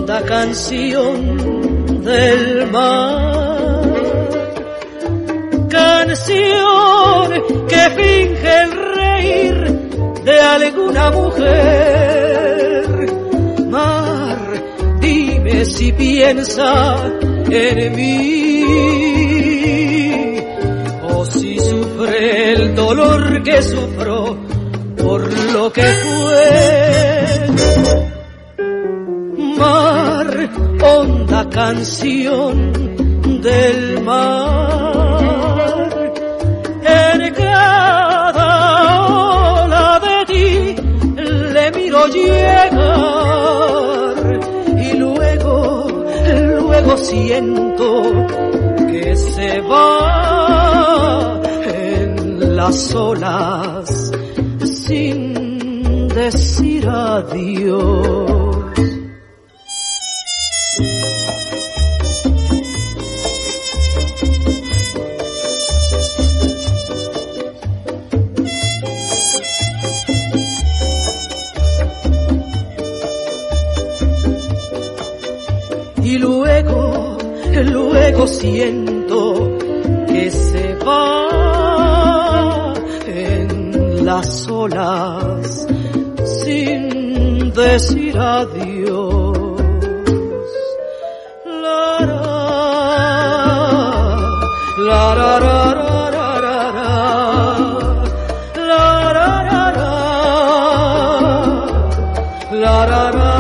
honda canción del mar, canción que finge el reír de alguna mujer. Mar, dime si piensa en mí, o si sufre el dolor que sufro por lo que fue. Mar, honda canción del mar, en cada ola de ti le miro llegar y luego siento que se va en las olas sin decir adiós. Y luego siento que se va en las olas sin decir adiós. La la la la la la la la la la la.